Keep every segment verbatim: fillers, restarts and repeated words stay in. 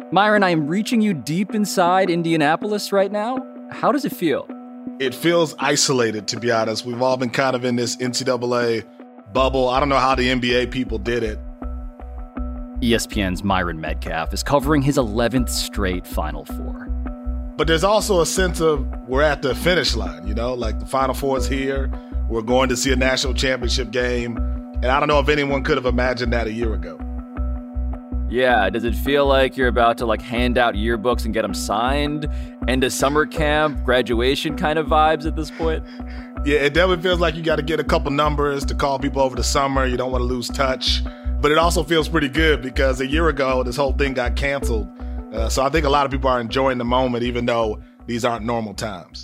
Myron, I am reaching you deep inside Indianapolis right now. How does it feel? It feels isolated, to be honest. We've all been kind of in this N C double A bubble. I don't know how the N B A people did it. E S P N's Myron Medcalf is covering his eleventh straight Final Four. But there's also a sense of we're at the finish line, you know? Like the Final Four is here. We're going to see a national championship game. And I don't know if anyone could have imagined that a year ago. Yeah, does it feel like you're about to like hand out yearbooks and get them signed? End of summer camp, graduation kind of vibes at this point? Yeah, it definitely feels like you got to get a couple numbers to call people over the summer. You don't want to lose touch. But it also feels pretty good because a year ago, this whole thing got canceled. Uh, so I think a lot of people are enjoying the moment, even though these aren't normal times.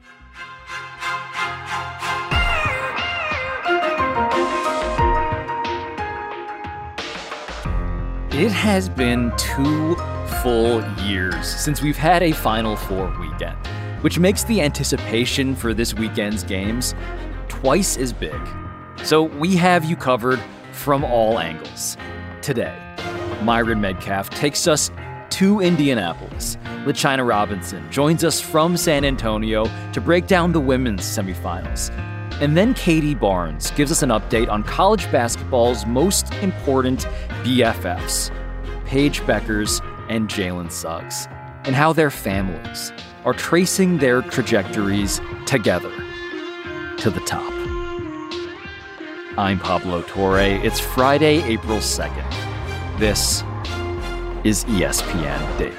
It has been two full years since we've had a Final Four weekend, which makes the anticipation for this weekend's games twice as big. So we have you covered from all angles. Today, Myron Medcalf takes us to Indianapolis. LaChina Robinson joins us from San Antonio to break down the women's semifinals. And then Katie Barnes gives us an update on college basketball's most important B F Fs, Paige Bueckers and Jalen Suggs, and how their families are tracing their trajectories together to the top. I'm Pablo Torre. It's Friday, April second. This is E S P N Daily.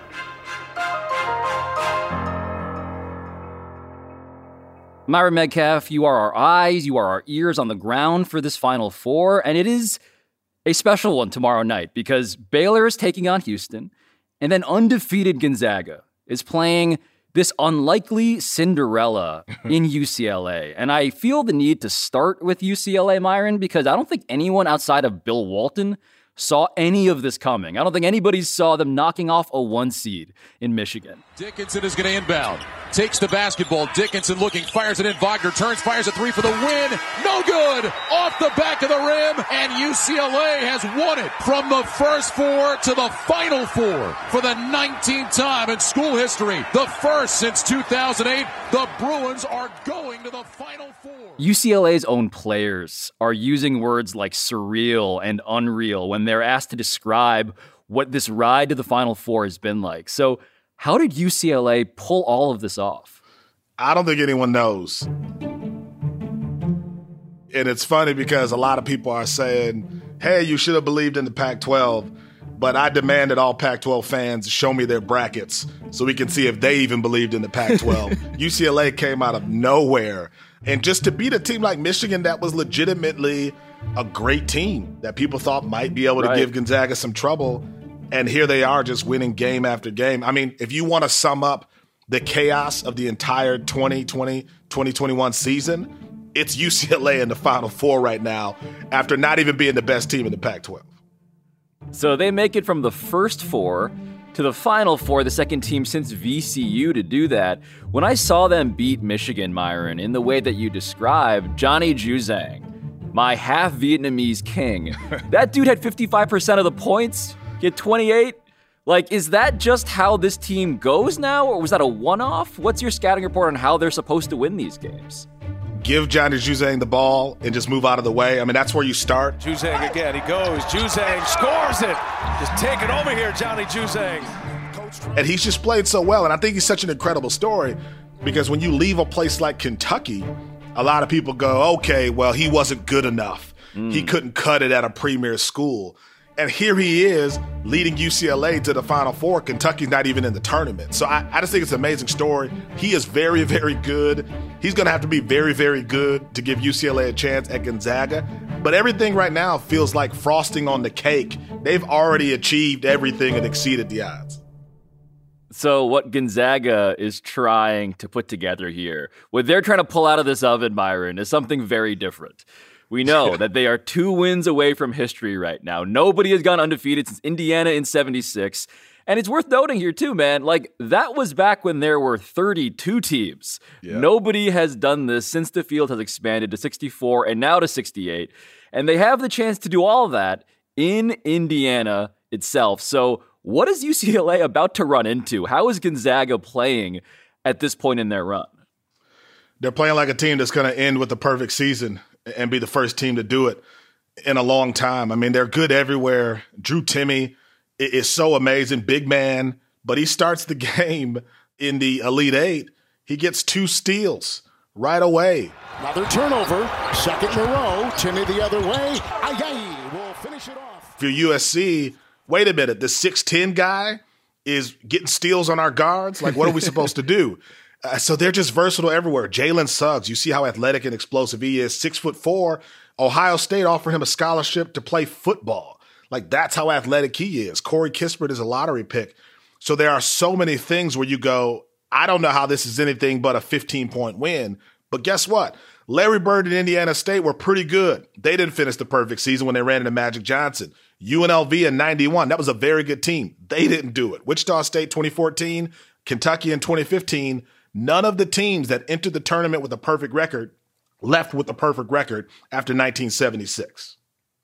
Myron Medcalf, you are our eyes, you are our ears on the ground for this Final Four, and it is a special one tomorrow night because Baylor is taking on Houston, and then undefeated Gonzaga is playing this unlikely Cinderella in U C L A. And I feel the need to start with U C L A, Myron, because I don't think anyone outside of Bill Walton saw any of this coming. I don't think anybody saw them knocking off a one seed in Michigan. Dickinson is going to inbound. Takes the basketball. Dickinson looking, fires it in. Wagner turns, fires a three for the win. No good! Off the back of the rim, and U C L A has won it from the first four to the final four for the nineteenth time in school history. The first since two thousand eight. The Bruins are going to the final four. U C L A's own players are using words like surreal and unreal when they're asked to describe what this ride to the Final Four has been like. So how did U C L A pull all of this off? I don't think anyone knows. And it's funny because a lot of people are saying, hey, you should have believed in the Pac twelve. But I demand that all Pac twelve fans show me their brackets so we can see if they even believed in the Pac twelve. U C L A came out of nowhere. And just to beat a team like Michigan that was legitimately a great team that people thought might be able to right. give Gonzaga some trouble. And here they are just winning game after game. I mean, if you want to sum up the chaos of the entire twenty twenty, twenty twenty-one season, it's U C L A in the Final Four right now after not even being the best team in the Pac twelve. So they make it from the first four to the Final Four, the second team since V C U to do that. When I saw them beat Michigan, Myron, in the way that you described, Johnny Juzang, my half Vietnamese king, that dude had fifty-five percent of the points, get twenty-eight. Like, is that just how this team goes now, or was that a one-off? What's your scouting report on how they're supposed to win these games? Give Johnny Juzang the ball and just move out of the way. I mean, that's where you start. Juzang again, he goes. Juzang scores it. Just take it over here, Johnny Juzang. And he's just played so well, and I think he's such an incredible story because when you leave a place like Kentucky, a lot of people go, okay, well, he wasn't good enough. Mm. He couldn't cut it at a premier school. And here he is leading U C L A to the Final Four. Kentucky's not even in the tournament. So I, I just think it's an amazing story. He is very, very good. He's going to have to be very, very good to give U C L A a chance at Gonzaga. But everything right now feels like frosting on the cake. They've already achieved everything and exceeded the odds. So what Gonzaga is trying to put together here, what they're trying to pull out of this oven, Myron, is something very different. We know that they are two wins away from history right now. Nobody has gone undefeated since Indiana in seventy-six. And it's worth noting here too, man, like that was back when there were thirty-two teams. Yeah. Nobody has done this since the field has expanded to sixty-four and now to sixty-eight. And they have the chance to do all of that in Indiana itself. So What is U C L A about to run into? How is Gonzaga playing at this point in their run? They're playing like a team that's going to end with the perfect season and be the first team to do it in a long time. I mean, they're good everywhere. Drew Timme is so amazing, big man, but he starts the game in the Elite Eight. He gets two steals right away. Another turnover, second in a row. Timme the other way. Aye, will finish it off. For U S C, wait a minute, the six ten guy is getting steals on our guards? Like, what are we supposed to do? Uh, so they're just versatile everywhere. Jalen Suggs, you see how athletic and explosive he is. Six foot four. Ohio State offered him a scholarship to play football. Like, that's how athletic he is. Corey Kispert is a lottery pick. So there are so many things where you go, I don't know how this is anything but a fifteen-point win. But guess what? Larry Bird and Indiana State were pretty good. They didn't finish the perfect season when they ran into Magic Johnson. U N L V in ninety-one, that was a very good team. They didn't do it. Wichita State twenty fourteen, Kentucky in twenty fifteen, none of the teams that entered the tournament with a perfect record left with the perfect record after nineteen seventy-six.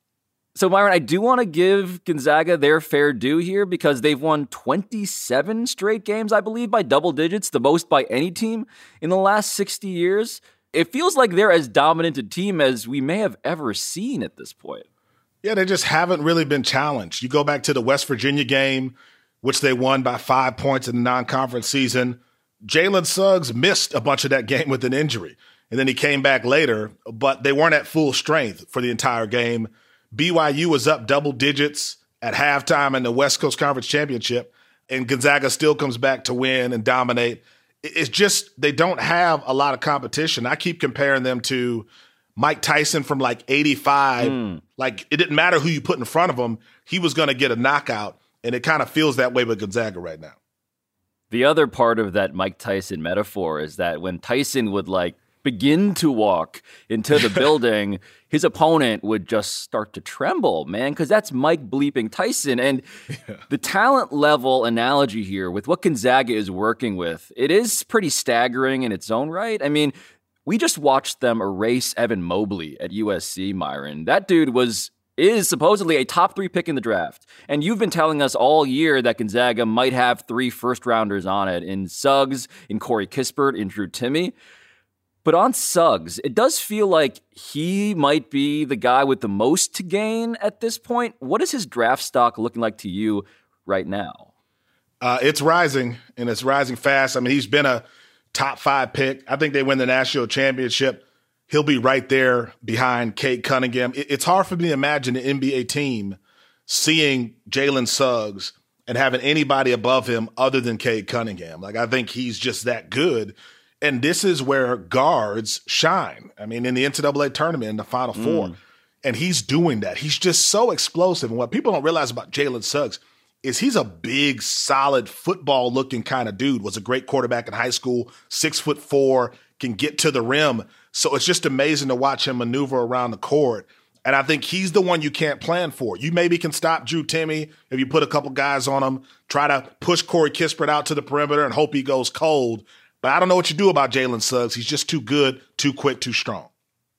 So, Myron, I do want to give Gonzaga their fair due here because they've won twenty-seven straight games, I believe, by double digits, the most by any team in the last sixty years. It feels like they're as dominant a team as we may have ever seen at this point. Yeah, they just haven't really been challenged. You go back to the West Virginia game, which they won by five points in the non-conference season. Jalen Suggs missed a bunch of that game with an injury, and then he came back later, but they weren't at full strength for the entire game. B Y U was up double digits at halftime in the West Coast Conference Championship, and Gonzaga still comes back to win and dominate. It's just they don't have a lot of competition. I keep comparing them to Mike Tyson from like eighty-five. Mm. Like, it didn't matter who you put in front of him. He was going to get a knockout, and it kind of feels that way with Gonzaga right now. The other part of that Mike Tyson metaphor is that when Tyson would, like, begin to walk into the building, his opponent would just start to tremble, man, because that's Mike bleeping Tyson. And yeah. The talent level analogy here with what Gonzaga is working with, it is pretty staggering in its own right. I mean, we just watched them erase Evan Mobley at U S C, Myron. That dude was is supposedly a top three pick in the draft. And you've been telling us all year that Gonzaga might have three first-rounders on it in Suggs, in Corey Kispert, in Drew Timme. But on Suggs, it does feel like he might be the guy with the most to gain at this point. What is his draft stock looking like to you right now? Uh, it's rising, and it's rising fast. I mean, he's been a top five pick. I think they win the national championship. He'll be right there behind Cade Cunningham. It, it's hard for me to imagine an N B A team seeing Jalen Suggs and having anybody above him other than Cade Cunningham. Like, I think he's just that good. And this is where guards shine. I mean, in the N C double A tournament, in the Final mm. Four. And he's doing that. He's just so explosive. And what people don't realize about Jalen Suggs is he's a big, solid, football-looking kind of dude. Was a great quarterback in high school, six foot four, can get to the rim. So it's just amazing to watch him maneuver around the court. And I think he's the one you can't plan for. You maybe can stop Drew Timme if you put a couple guys on him, try to push Corey Kispert out to the perimeter and hope he goes cold. But I don't know what you do about Jalen Suggs. He's just too good, too quick, too strong.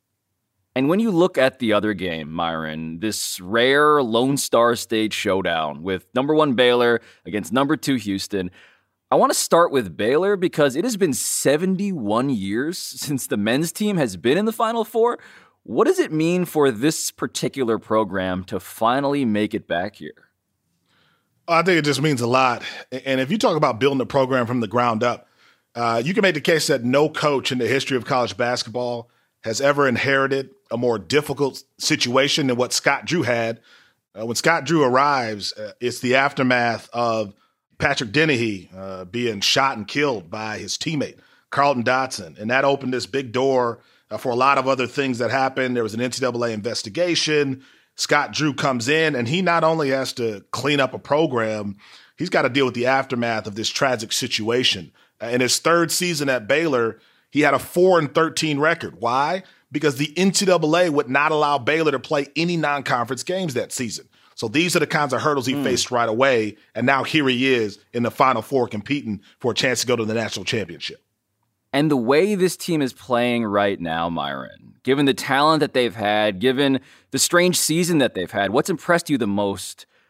And when you look at the other game, Myron, this rare Lone Star State showdown with number one Baylor against number two Houston, I want to start with Baylor because it has been seventy-one years since the men's team has been in the Final Four. What does it mean for this particular program to finally make it back here? I think it just means a lot. And if you talk about building a program from the ground up, uh, you can make the case that no coach in the history of college basketball has ever inherited a more difficult situation than what Scott Drew had. Uh, when Scott Drew arrives, uh, it's the aftermath of Patrick Dennehy uh, being shot and killed by his teammate, Carlton Dotson. And that opened this big door uh, for a lot of other things that happened. There was an N C double A investigation. Scott Drew comes in, and he not only has to clean up a program, he's got to deal with the aftermath of this tragic situation. Uh, in his third season at Baylor, he had a four and thirteen record. Why? Because the N C double A would not allow Baylor to play any non-conference games that season. So these are the kinds of hurdles he mm. faced right away. And now here he is in the Final Four competing for a chance to go to the national championship. And the way this team is playing right now, Myron, given the talent that they've had, given the strange season that they've had, what's impressed you the most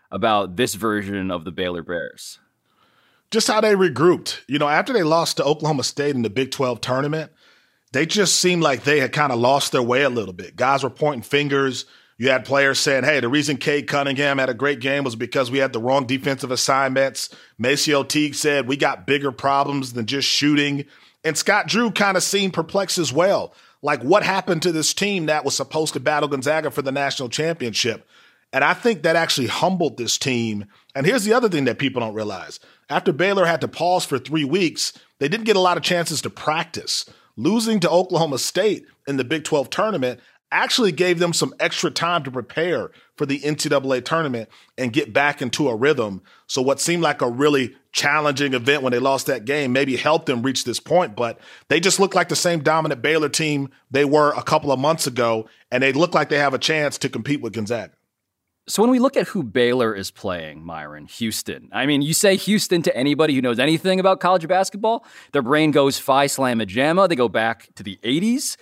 about this version of the Baylor Bears? Just how they regrouped. You know, after they lost to Oklahoma State in the Big twelve tournament, they just seemed like they had kind of lost their way a little bit. Guys were pointing fingers. You had players saying, hey, the reason Cade Cunningham had a great game was because we had the wrong defensive assignments. Maceo Teague said we got bigger problems than just shooting. And Scott Drew kind of seemed perplexed as well. Like, what happened to this team that was supposed to battle Gonzaga for the national championship? And I think that actually humbled this team. And here's the other thing that people don't realize. After Baylor had to pause for three weeks, they didn't get a lot of chances to practice. Losing to Oklahoma State in the Big twelve tournament actually gave them some extra time to prepare for the N C double A tournament and get back into a rhythm. So what seemed like a really challenging event when they lost that game maybe helped them reach this point, but they just look like the same dominant Baylor team they were a couple of months ago, and they look like they have a chance to compete with Gonzaga. So when we look at who Baylor is playing, Myron, Houston, I mean, you say Houston to anybody who knows anything about college basketball, their brain goes Phi Slamma Jamma. They go back to the eighties.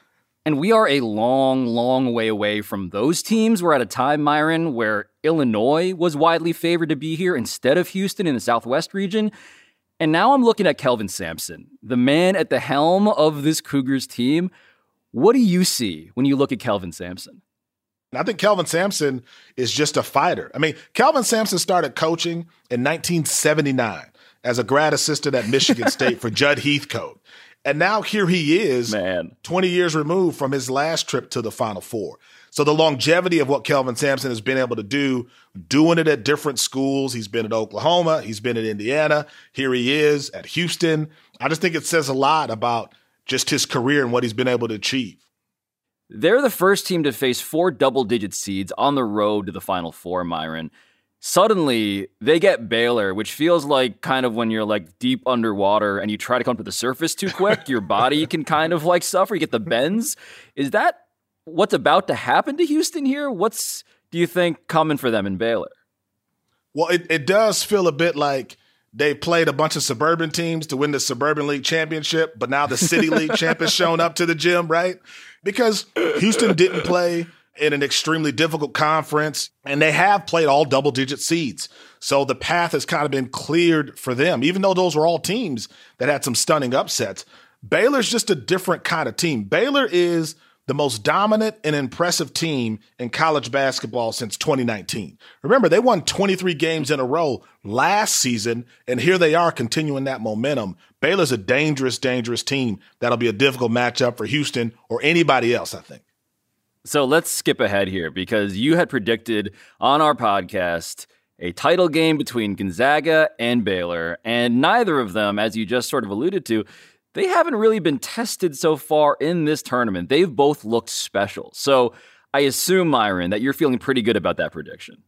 And we are a long, long way away from those teams. We're at a time, Myron, where Illinois was widely favored to be here instead of Houston in the Southwest region. And now I'm looking at Kelvin Sampson, the man at the helm of this Cougars team. What do you see when you look at Kelvin Sampson? I think Kelvin Sampson is just a fighter. I mean, Kelvin Sampson started coaching in nineteen seventy-nine as a grad assistant at Michigan State for Judd Heathcote. And now here he is, Man. twenty years removed from his last trip to the Final Four. So the longevity of what Kelvin Sampson has been able to do, doing it at different schools. He's been at Oklahoma. He's been at Indiana. Here he is at Houston. I just think it says a lot about just his career and what he's been able to achieve. They're the first team to face four double-digit seeds on the road to the Final Four, Myron. Suddenly, they get Baylor, which feels like kind of when you're like deep underwater and you try to come to the surface too quick, your body can kind of like suffer. You get the bends. Is that what's about to happen to Houston here? What's, do you think, coming for them in Baylor? Well, it, it does feel a bit like they played a bunch of suburban teams to win the Suburban League championship, but now the City League champ has shown up to the gym, right? Because Houston didn't play in an extremely difficult conference, and they have played all double-digit seeds. So the path has kind of been cleared for them, even though those were all teams that had some stunning upsets. Baylor's just a different kind of team. Baylor is the most dominant and impressive team in college basketball since twenty nineteen. Remember, they won twenty-three games in a row last season, and here they are continuing that momentum. Baylor's a dangerous, dangerous team. That'll be a difficult matchup for Houston or anybody else, I think. So let's skip ahead here because you had predicted on our podcast a title game between Gonzaga and Baylor, and neither of them, as you just sort of alluded to, they haven't really been tested so far in this tournament. They've both looked special. So I assume, Myron, that you're feeling pretty good about that prediction.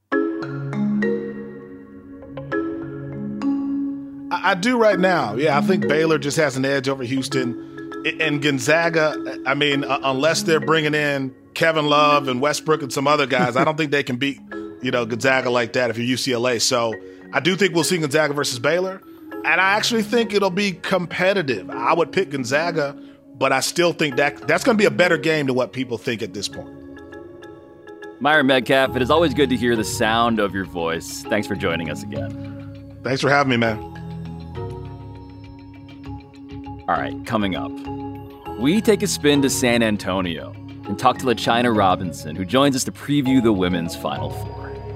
I do right now. Yeah, I think Baylor just has an edge over Houston. And Gonzaga, I mean, uh, unless they're bringing in Kevin Love and Westbrook and some other guys, I don't think they can beat, you know, Gonzaga like that if you're U C L A. So I do think we'll see Gonzaga versus Baylor. And I actually think it'll be competitive. I would pick Gonzaga, but I still think that that's going to be a better game than what people think at this point. Myron Medcalf, it is always good to hear the sound of your voice. Thanks for joining us again. Thanks for having me, man. All right, coming up, we take a spin to San Antonio and talk to LaChina Robinson, who joins us to preview the women's Final Four.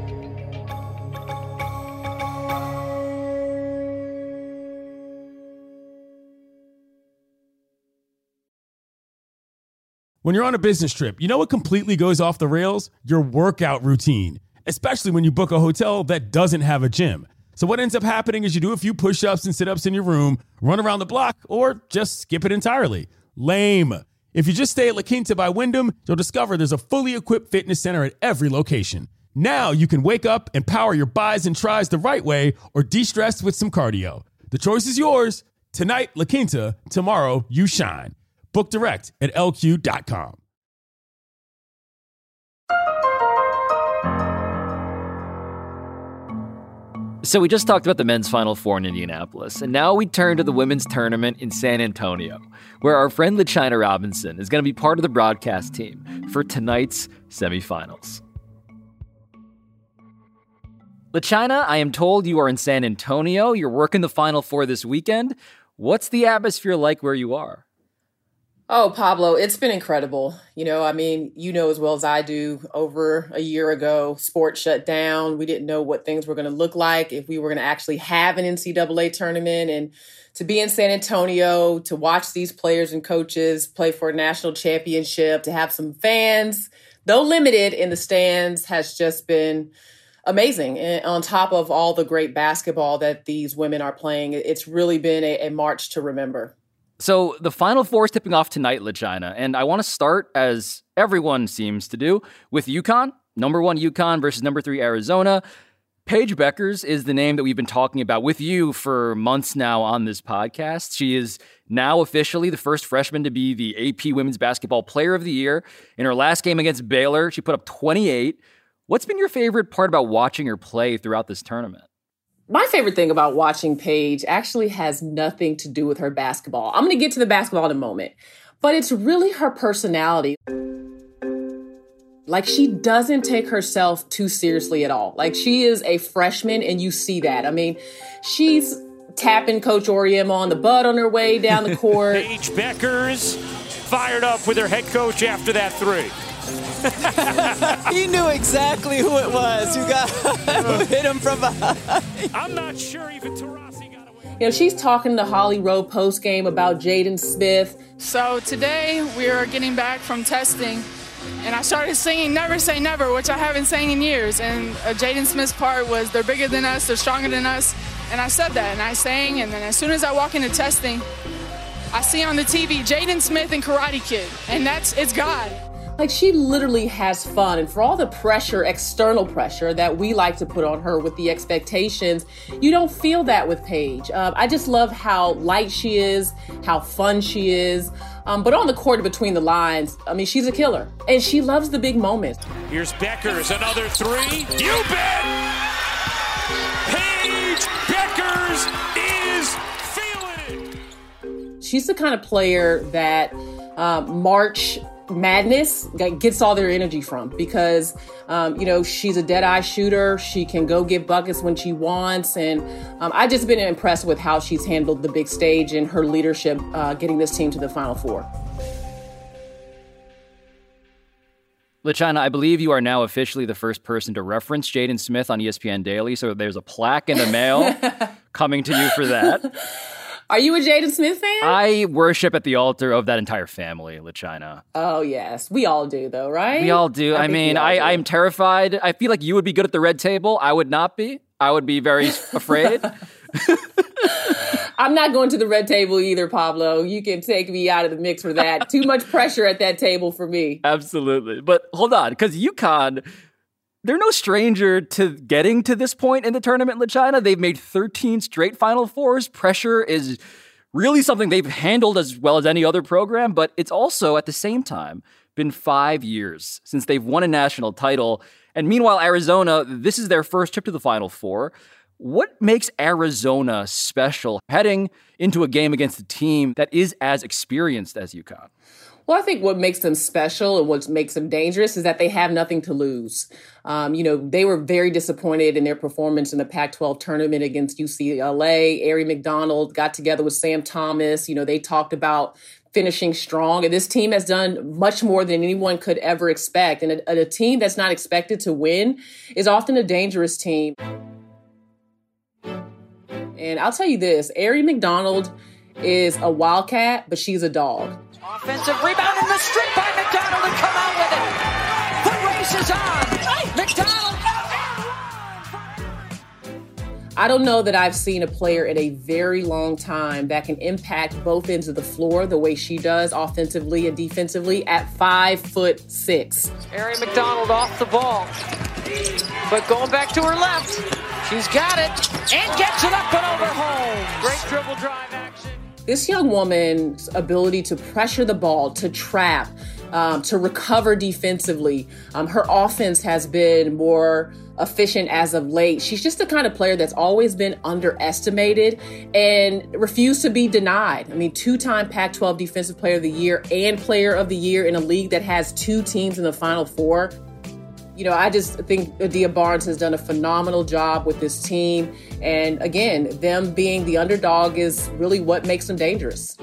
When you're on a business trip, you know what completely goes off the rails? Your workout routine, especially when you book a hotel that doesn't have a gym. So what ends up happening is you do a few push-ups and sit-ups in your room, run around the block, or just skip it entirely. Lame. If you just stay at La Quinta by Wyndham, you'll discover there's a fully equipped fitness center at every location. Now you can wake up and power your buys and tries the right way or de-stress with some cardio. The choice is yours. Tonight, La Quinta. Tomorrow, you shine. Book direct at L Q dot com. So we just talked about the men's Final Four in Indianapolis, and now we turn to the women's tournament in San Antonio, where our friend LaChina Robinson is going to be part of the broadcast team for tonight's semifinals. LaChina, I am told you are in San Antonio. You're working the Final Four this weekend. What's the atmosphere like where you are? Oh, Pablo, it's been incredible. You know, I mean, you know as well as I do, over a year ago, sports shut down. We didn't know what things were going to look like, if we were going to actually have an N C double A tournament. And to be in San Antonio, to watch these players and coaches play for a national championship, to have some fans, though limited in the stands, has just been amazing. And on top of all the great basketball that these women are playing, it's really been a, a march to remember. So the Final Four is tipping off tonight, LaChina, and I want to start, as everyone seems to do, with UConn. Number one UConn versus number three Arizona. Paige Bueckers is the name that we've been talking about with you for months now on this podcast. She is now officially the first freshman to be the A P Women's Basketball Player of the Year. In her last game against Baylor, she put up twenty-eight. What's been your favorite part about watching her play throughout this tournament? My favorite thing about watching Paige actually has nothing to do with her basketball. I'm going to get to the basketball in a moment, but it's really her personality. Like, she doesn't take herself too seriously at all. Like, she is a freshman, and you see that. I mean, she's tapping Coach Auriemma on the butt on her way down the court. Paige Bueckers fired up with her head coach after that three. He knew exactly who it was who got who hit him from behind. I'm not sure even Taurasi got away. You know, she's talking to Holly Rowe post-game about Jaden Smith. So today we are getting back from testing, and I started singing Never Say Never, which I haven't sang in years. And uh, Jaden Smith's part was, they're bigger than us, they're stronger than us. And I said that, and I sang, and then as soon as I walk into testing, I see on the T V Jaden Smith and Karate Kid, and that's, it's God. Like, she literally has fun. And for all the pressure, external pressure that we like to put on her with the expectations, you don't feel that with Paige. Uh, I just love how light she is, how fun she is. Um, but on the court between the lines, I mean, she's a killer. And she loves the big moments. Here's Bueckers, another three. You bet! Paige Bueckers is feeling it! She's the kind of player that um, March Madness gets all their energy from, because, um, you know, she's a dead-eye shooter. She can go get buckets when she wants. And um, I've just been impressed with how she's handled the big stage and her leadership uh, getting this team to the Final Four. LaChina, I believe you are now officially the first person to reference Jaden Smith on E S P N Daily, so there's a plaque in the mail coming to you for that. Are you a Jaden Smith fan? I worship at the altar of that entire family, LaChina. Oh, yes. We all do, though, right? We all do. I, I mean, I, do. I'm terrified. I feel like you would be good at the red table. I would not be. I would be very afraid. I'm not going to the red table either, Pablo. You can take me out of the mix for that. Too much pressure at that table for me. Absolutely. But hold on, because UConn, they're no stranger to getting to this point in the tournament, LaChina. They've made thirteen straight Final Fours. Pressure is really something they've handled as well as any other program, but it's also, at the same time, been five years since they've won a national title. And meanwhile, Arizona, this is their first trip to the Final Four. What makes Arizona special heading into a game against a team that is as experienced as UConn? Well, I think what makes them special and what makes them dangerous is that they have nothing to lose. Um, you know, they were very disappointed in their performance in the Pac twelve tournament against U C L A. Aari McDonald got together with Sam Thomas. You know, they talked about finishing strong. And this team has done much more than anyone could ever expect. And a, a team that's not expected to win is often a dangerous team. And I'll tell you this, Aari McDonald is a wildcat, but she's a dog. Offensive rebound in the strip by McDonald and come out with it. The race is on. McDonald. I don't know that I've seen a player in a very long time that can impact both ends of the floor the way she does, offensively and defensively, at five foot six. Aari McDonald off the ball, but going back to her left. She's got it and gets it up and over home. Great dribble drive action. This young woman's ability to pressure the ball, to trap, um, to recover defensively, um, her offense has been more efficient as of late. She's just the kind of player that's always been underestimated and refused to be denied. I mean, two-time Pac twelve Defensive Player of the Year and Player of the Year in a league that has two teams in the Final Four. You know, I just think Adia Barnes has done a phenomenal job with this team. And again, them being the underdog is really what makes them dangerous.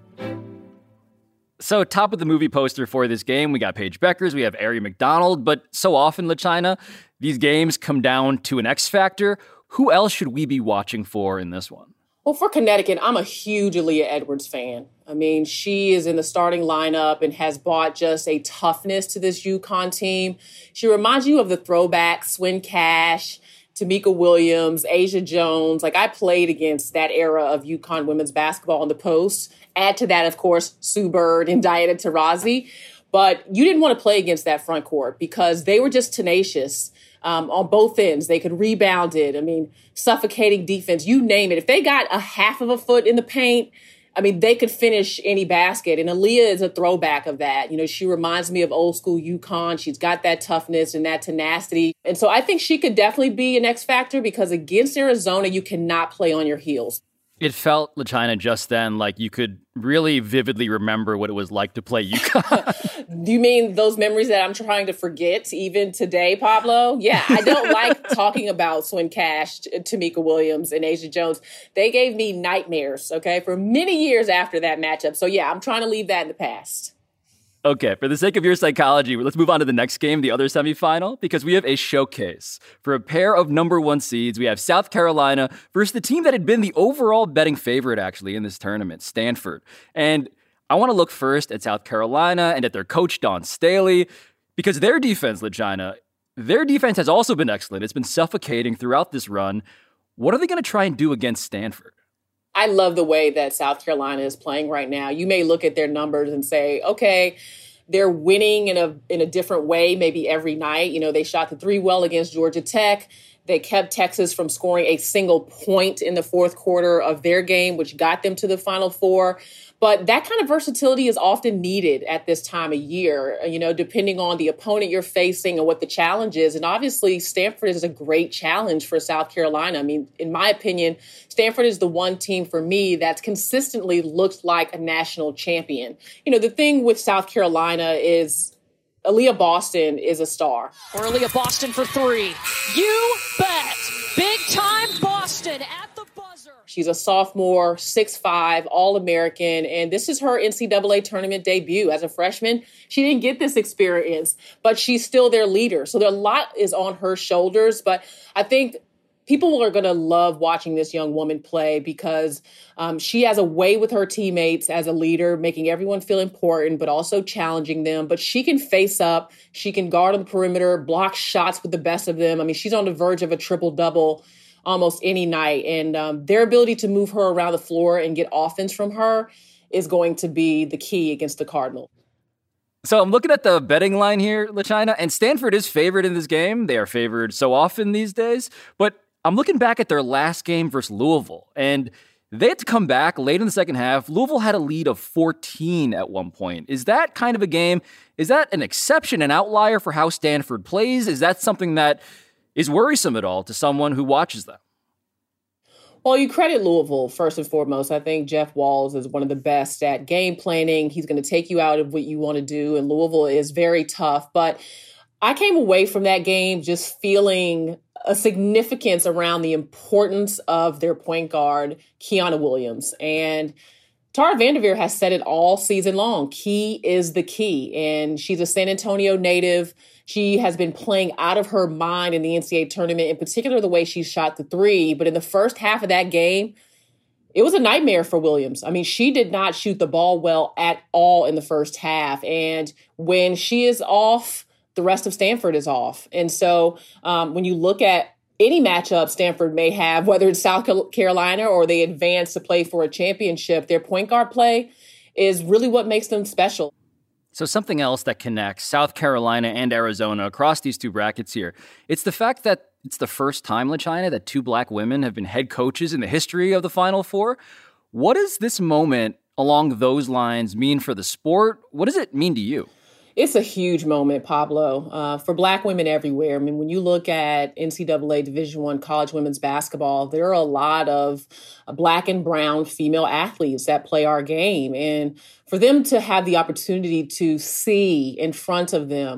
So top of the movie poster for this game, we got Paige Beckers, we have Aari McDonald, but so often, LaChina, these games come down to an X factor. Who else should we be watching for in this one? Well, for Connecticut, I'm a huge Aaliyah Edwards fan. I mean, she is in the starting lineup and has brought just a toughness to this UConn team. She reminds you of the throwback Swin Cash, Tamika Williams, Asia Jones. Like, I played against that era of UConn women's basketball on the post. Add to that, of course, Sue Bird and Diana Taurasi. But you didn't want to play against that front court because they were just tenacious um, on both ends. They could rebound it. I mean, suffocating defense, you name it. If they got a half of a foot in the paint, I mean, they could finish any basket. And Aaliyah is a throwback of that. You know, she reminds me of old school UConn. She's got that toughness and that tenacity. And so I think she could definitely be an X factor because against Arizona, you cannot play on your heels. It felt, LaChina, just then like you could really vividly remember what it was like to play UConn. Do you mean those memories that I'm trying to forget even today, Pablo? Yeah, I don't like talking about Swin Cash, Tamika Williams, and Asia Jones. They gave me nightmares, okay, for many years after that matchup. So yeah, I'm trying to leave that in the past. Okay, for the sake of your psychology, let's move on to the next game, the other semifinal, because we have a showcase. For a pair of number one seeds, we have South Carolina versus the team that had been the overall betting favorite, actually, in this tournament, Stanford. And I want to look first at South Carolina and at their coach, Dawn Staley, because their defense, LaChina, their defense has also been excellent. It's been suffocating throughout this run. What are they going to try and do against Stanford? I love the way that South Carolina is playing right now. You may look at their numbers and say, okay, they're winning in a in a different way, maybe every night. You know, they shot the three well against Georgia Tech. They kept Texas from scoring a single point in the fourth quarter of their game, which got them to the Final Four. But that kind of versatility is often needed at this time of year, you know, depending on the opponent you're facing and what the challenge is. And obviously, Stanford is a great challenge for South Carolina. I mean, in my opinion, Stanford is the one team for me that's consistently looked like a national champion. You know, the thing with South Carolina is Aaliyah Boston is a star. Or Aaliyah Boston for three. You bet. Big time Boston at the buzzer. She's a sophomore, six five, All-American, and this is her N C double A tournament debut. As a freshman, she didn't get this experience, but she's still their leader. So a lot is on her shoulders, but I think people are going to love watching this young woman play because um, she has a way with her teammates as a leader, making everyone feel important, but also challenging them. But she can face up. She can guard on the perimeter, block shots with the best of them. I mean, she's on the verge of a triple-double almost any night. And um, their ability to move her around the floor and get offense from her is going to be the key against the Cardinals. So I'm looking at the betting line here, LaChina, and Stanford is favored in this game. They are favored so often these days. But I'm looking back at their last game versus Louisville, and they had to come back late in the second half. Louisville had a lead of fourteen at one point. Is that kind of a game? Is that an exception, an outlier for how Stanford plays? Is that something that is worrisome at all to someone who watches them? Well, you credit Louisville first and foremost. I think Jeff Walz is one of the best at game planning. He's going to take you out of what you want to do, and Louisville is very tough. But I came away from that game just feeling a significance around the importance of their point guard, Kiana Williams. And Tara Vanderveer has said it all season long. Key is the key. And she's a San Antonio native. She has been playing out of her mind in the N C double A tournament, in particular the way she shot the three. But in the first half of that game, it was a nightmare for Williams. I mean, she did not shoot the ball well at all in the first half. And when she is off, the rest of Stanford is off. And so um, when you look at any matchup Stanford may have, whether it's South Carolina or they advance to play for a championship, their point guard play is really what makes them special. So something else that connects South Carolina and Arizona across these two brackets here, it's the fact that it's the first time, LaChina, that two black women have been head coaches in the history of the Final Four. What does this moment along those lines mean for the sport? What does it mean to you? It's a huge moment, Pablo, uh, for black women everywhere. I mean, when you look at N C double A Division I college women's basketball, there are a lot of uh, black and brown female athletes that play our game. And for them to have the opportunity to see in front of them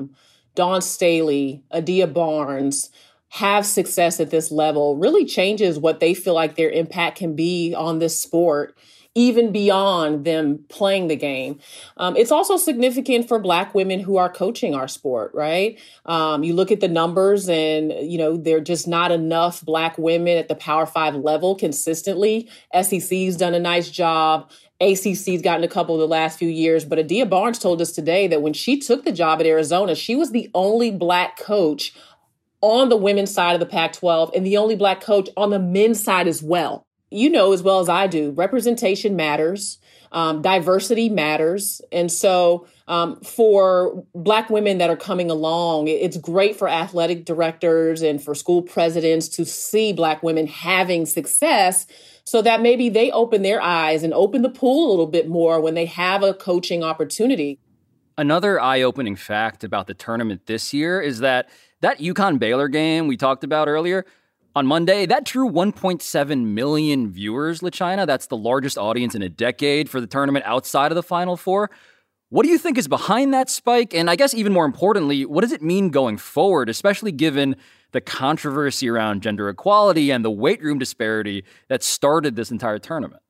Dawn Staley, Adia Barnes have success at this level really changes what they feel like their impact can be on this sport, even beyond them playing the game. Um, it's also significant for Black women who are coaching our sport, right? Um, you look at the numbers and, you know, there are just not enough Black women at the Power Five level consistently. S E C's done a nice job. A C C's gotten a couple of the last few years, but Adia Barnes told us today that when she took the job at Arizona, she was the only Black coach on the women's side of the Pac twelve and the only Black coach on the men's side as well. You know as well as I do, representation matters, um, diversity matters. And so um, for Black women that are coming along, it's great for athletic directors and for school presidents to see Black women having success so that maybe they open their eyes and open the pool a little bit more when they have a coaching opportunity. Another eye-opening fact about the tournament this year is that that UConn Baylor game we talked about earlier, on Monday, that drew one point seven million viewers, LaChina. That's the largest audience in a decade for the tournament outside of the Final Four. What do you think is behind that spike? And I guess even more importantly, what does it mean going forward, especially given the controversy around gender equality and the weight room disparity that started this entire tournament?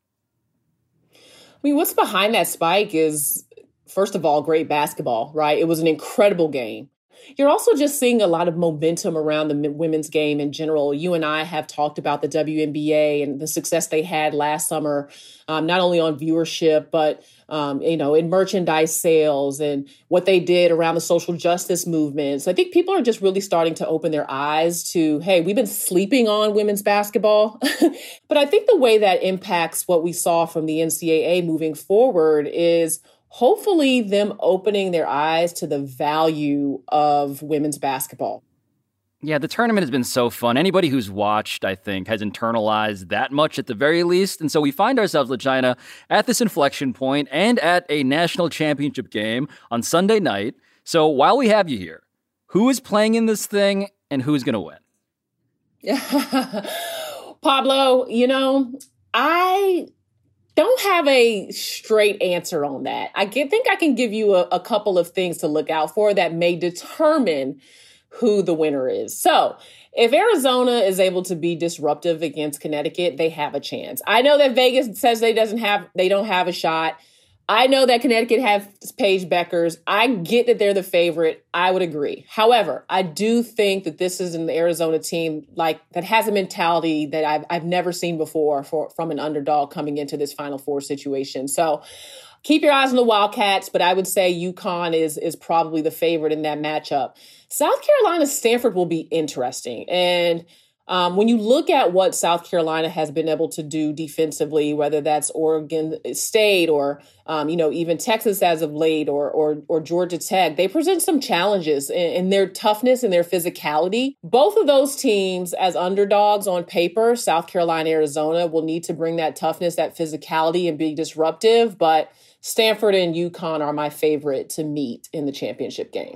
I mean, what's behind that spike is, first of all, great basketball, right? It was an incredible game. You're also just seeing a lot of momentum around the women's game in general. You and I have talked about the W N B A and the success they had last summer, um, not only on viewership, but, um, you know, in merchandise sales and what they did around the social justice movement. So I think people are just really starting to open their eyes to, hey, we've been sleeping on women's basketball. But I think the way that impacts what we saw from the N C double A moving forward is hopefully them opening their eyes to the value of women's basketball. Yeah, the tournament has been so fun. Anybody who's watched, I think, has internalized that much at the very least. And so we find ourselves, LaChina, at this inflection point and at a national championship game on Sunday night. So while we have you here, who is playing in this thing and who's going to win? Pablo, you know, I don't have a straight answer on that. I can, think I can give you a, a couple of things to look out for that may determine who the winner is. So if Arizona is able to be disruptive against Connecticut, they have a chance. I know that Vegas says they doesn't have, they don't have a shot. I know that Connecticut has Paige Beckers. I get that they're the favorite. I would agree. However, I do think that this is an Arizona team like that has a mentality that I've I've never seen before for from an underdog coming into this Final Four situation. So keep your eyes on the Wildcats, but I would say UConn is is probably the favorite in that matchup. South Carolina, Stanford will be interesting. And Um, when you look at what South Carolina has been able to do defensively, whether that's Oregon State or, um, you know, even Texas as of late or or, or Georgia Tech, they present some challenges in, in their toughness and their physicality. Both of those teams as underdogs on paper, South Carolina, Arizona, will need to bring that toughness, that physicality and be disruptive. But Stanford and UConn are my favorite to meet in the championship game.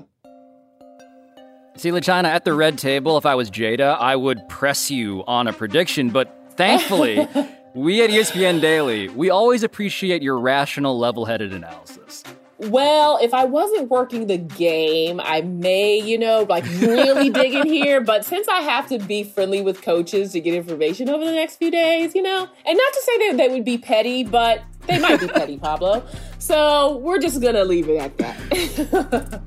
See, LaChina, at the red table, if I was Jada, I would press you on a prediction. But thankfully, we at E S P N Daily, we always appreciate your rational, level-headed analysis. Well, if I wasn't working the game, I may, you know, like really dig in here. But since I have to be friendly with coaches to get information over the next few days, you know, and not to say that they would be petty, but they might be petty, Pablo. So we're just going to leave it at that.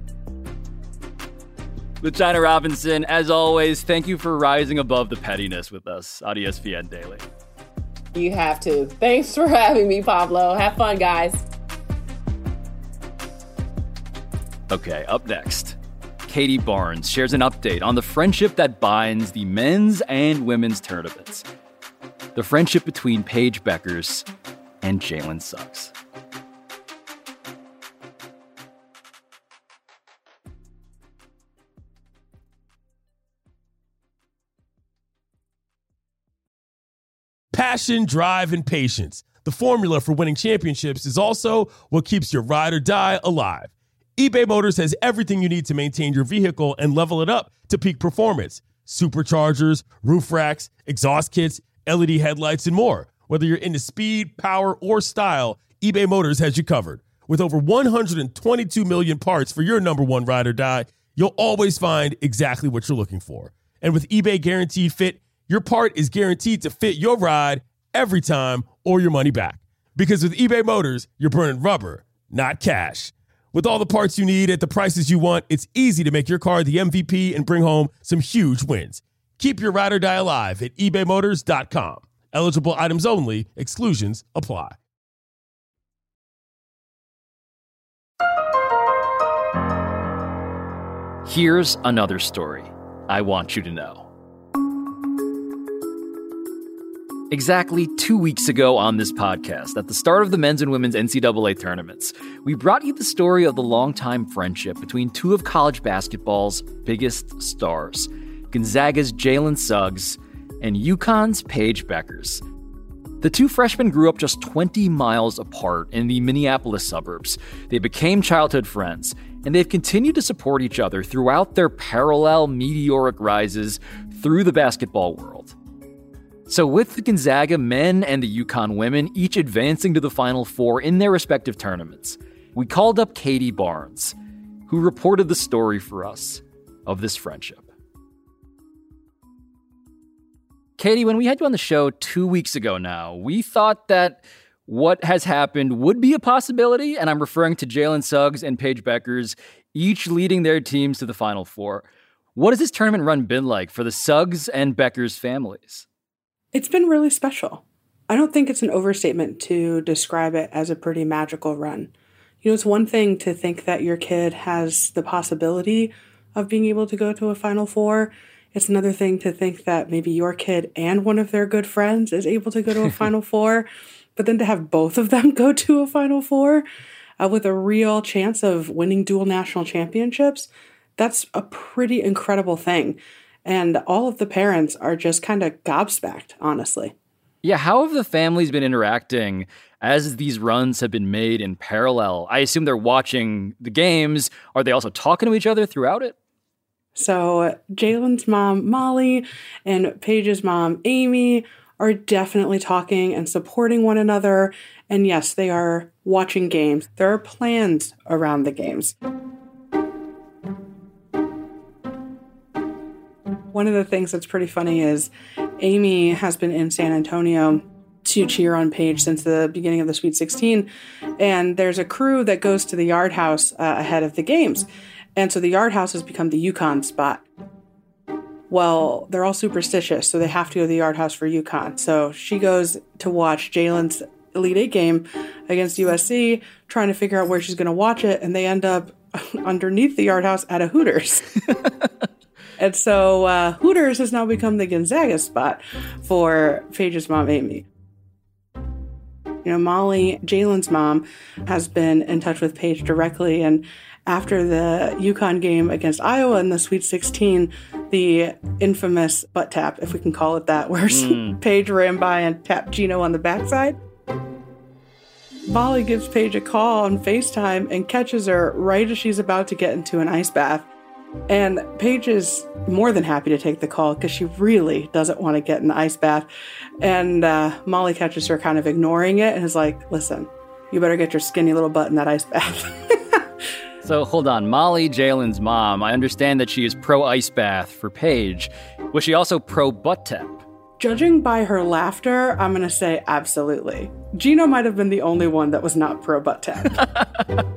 LaChina Robinson, as always, thank you for rising above the pettiness with us on E S P N Daily. You have to. Thanks for having me, Pablo. Have fun, guys. Okay, up next, Katie Barnes shares an update on the friendship that binds the men's and women's tournaments. The friendship between Paige Beckers and Jalen Suggs. Passion, drive, and patience. The formula for winning championships is also what keeps your ride or die alive. eBay Motors has everything you need to maintain your vehicle and level it up to peak performance. Superchargers, roof racks, exhaust kits, L E D headlights, and more. Whether you're into speed, power, or style, eBay Motors has you covered. With over one hundred twenty-two million parts for your number one ride or die, you'll always find exactly what you're looking for. And with eBay Guaranteed Fit, your part is guaranteed to fit your ride every time or your money back. Because with eBay Motors, you're burning rubber, not cash. With all the parts you need at the prices you want, it's easy to make your car the M V P and bring home some huge wins. Keep your ride or die alive at ebay motors dot com. Eligible items only. Exclusions apply. Here's another story I want you to know. Exactly two weeks ago on this podcast, at the start of the men's and women's N C double A tournaments, we brought you the story of the longtime friendship between two of college basketball's biggest stars, Gonzaga's Jalen Suggs and UConn's Paige Bueckers. The two freshmen grew up just twenty miles apart in the Minneapolis suburbs. They became childhood friends, and they've continued to support each other throughout their parallel meteoric rises through the basketball world. So with the Gonzaga men and the UConn women each advancing to the Final Four in their respective tournaments, we called up Katie Barnes, who reported the story for us of this friendship. Katie, when we had you on the show two weeks ago now, we thought that what has happened would be a possibility, and I'm referring to Jalen Suggs and Paige Bueckers, each leading their teams to the Final Four. What has this tournament run been like for the Suggs and Bueckers families? It's been really special. I don't think it's an overstatement to describe it as a pretty magical run. You know, it's one thing to think that your kid has the possibility of being able to go to a Final Four. It's another thing to think that maybe your kid and one of their good friends is able to go to a Final Four, but then to have both of them go to a Final Four uh, with a real chance of winning dual national championships, that's a pretty incredible thing. And all of the parents are just kind of gobsmacked, honestly. Yeah, how have the families been interacting as these runs have been made in parallel? I assume they're watching the games. Are they also talking to each other throughout it? So Jalen's mom, Molly, and Paige's mom, Amy, are definitely talking and supporting one another. And yes, they are watching games. There are plans around the games. One of the things that's pretty funny is Amy has been in San Antonio to cheer on Paige since the beginning of the Sweet sixteen. And there's a crew that goes to the Yard House uh, ahead of the games. And so the Yard House has become the UConn spot. Well, they're all superstitious, so they have to go to the Yard House for UConn. So she goes to watch Jalen's Elite Eight game against U S C, trying to figure out where she's going to watch it. And they end up underneath the Yard House at a Hooters. And so uh, Hooters has now become the Gonzaga spot for Paige's mom, Amy. You know, Molly, Jalen's mom, has been in touch with Paige directly. And after the UConn game against Iowa in the Sweet sixteen, the infamous butt tap, if we can call it that, where mm. Paige ran by and tapped Gino on the backside, Molly gives Paige a call on FaceTime and catches her right as she's about to get into an ice bath. And Paige is more than happy to take the call because she really doesn't want to get in the ice bath. And uh, Molly catches her kind of ignoring it and is like, listen, you better get your skinny little butt in that ice bath. So hold on, Molly, Jalen's mom, I understand that she is pro-ice bath for Paige. Was she also pro-butt tap? Judging by her laughter, I'm going to say absolutely. Gino might have been the only one that was not pro-butt tap.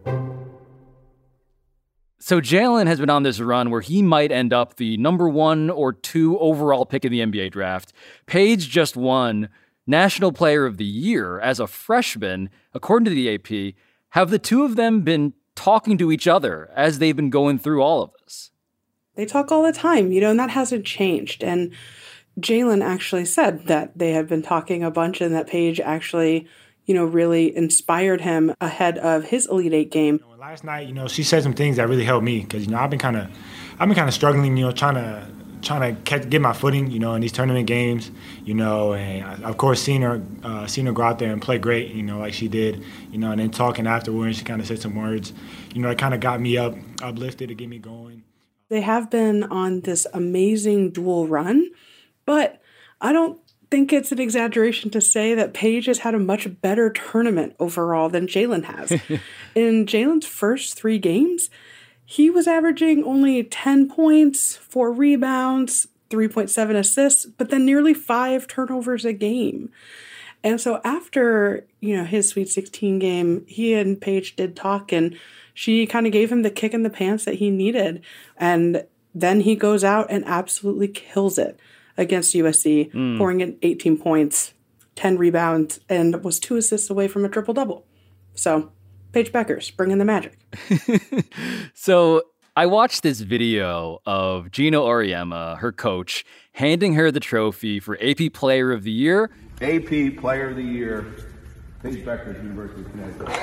So Jalen has been on this run where he might end up the number one or two overall pick in the N B A draft. Paige just won National Player of the Year as a freshman, according to the A P. Have the two of them been talking to each other as they've been going through all of this? They talk all the time, you know, and that hasn't changed. And Jalen actually said that they had been talking a bunch and that Paige actually, you know, really inspired him ahead of his Elite Eight game. You know, last night, you know, she said some things that really helped me because, you know, I've been kind of, I've been kind of struggling, you know, trying to, trying to catch, get my footing, you know, in these tournament games, you know, and I, of course seeing her, uh, seeing her go out there and play great, you know, like she did, you know, and then talking afterwards, she kind of said some words, you know, it kind of got me up, uplifted to get me going. They have been on this amazing dual run, but I don't think it's an exaggeration to say that Paige has had a much better tournament overall than Jalen has. In Jalen's first three games, he was averaging only ten points, four rebounds, three point seven assists, but then nearly five turnovers a game. And so after, you know, his Sweet sixteen game, he and Paige did talk, and she kind of gave him the kick in the pants that he needed. And then he goes out and absolutely kills it against U S C, mm. pouring in eighteen points, ten rebounds, and was two assists away from a triple-double. So, Paige Bueckers, bringing the magic. So, I watched this video of Gino Auriemma, her coach, handing her the trophy for A P Player of the Year. A P Player of the Year, Paige Bueckers, University of Connecticut.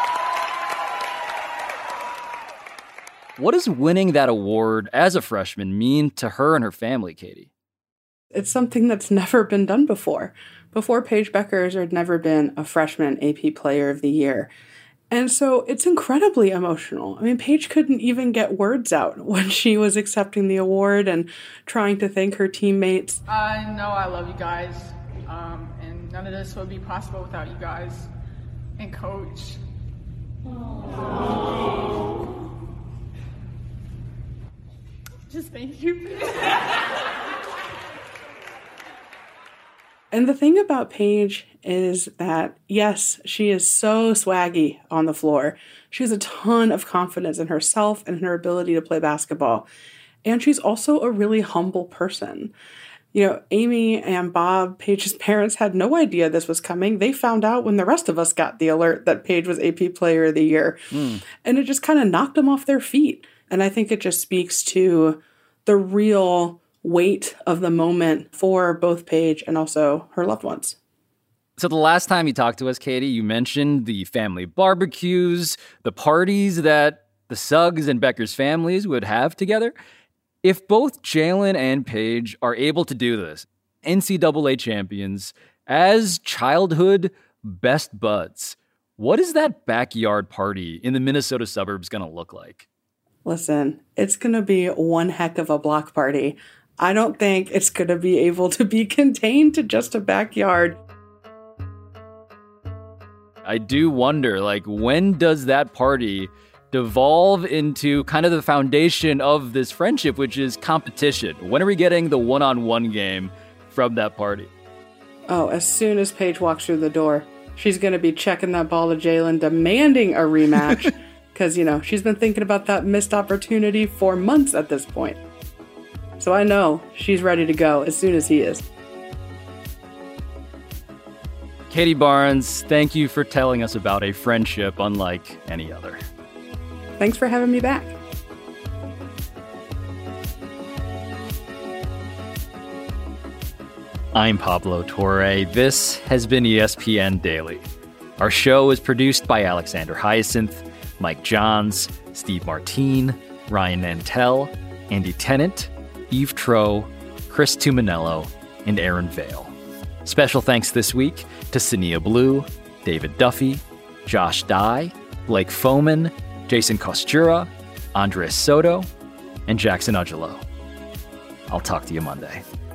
What does winning that award as a freshman mean to her and her family, Katie? It's something that's never been done before. Before Paige Bueckers, there had never been a freshman A P Player of the Year. And so it's incredibly emotional. I mean, Paige couldn't even get words out when she was accepting the award and trying to thank her teammates. I know I love you guys, um, and none of this would be possible without you guys and Coach. Aww. Just thank you. And the thing about Paige is that, yes, she is so swaggy on the floor. She has a ton of confidence in herself and in her ability to play basketball. And she's also a really humble person. You know, Amy and Bob, Paige's parents, had no idea this was coming. They found out when the rest of us got the alert that Paige was A P Player of the Year. Mm. And it just kind of knocked them off their feet. And I think it just speaks to the real weight of the moment for both Paige and also her loved ones. So the last time you talked to us, Katie, you mentioned the family barbecues, the parties that the Suggs and Bueckers families would have together. If both Jalen and Paige are able to do this, N C double A champions, as childhood best buds, what is that backyard party in the Minnesota suburbs going to look like? Listen, it's going to be one heck of a block party. I don't think it's going to be able to be contained to just a backyard. I do wonder, like, when does that party devolve into kind of the foundation of this friendship, which is competition? When are we getting the one-on-one game from that party? Oh, as soon as Paige walks through the door, she's going to be checking that ball to Jalen, demanding a rematch, because, you know, she's been thinking about that missed opportunity for months at this point. So I know she's ready to go as soon as he is. Katie Barnes, thank you for telling us about a friendship unlike any other. Thanks for having me back. I'm Pablo Torre. This has been E S P N Daily. Our show is produced by Alexander Hyacinth, Mike Johns, Steve Martine, Ryan Nantel, Andy Tennant, Eve Troe, Chris Tuminello, and Aaron Vale. Special thanks this week to Sania Blue, David Duffy, Josh Dye, Blake Foman, Jason Kostura, Andres Soto, and Jackson Ugelo. I'll talk to you Monday.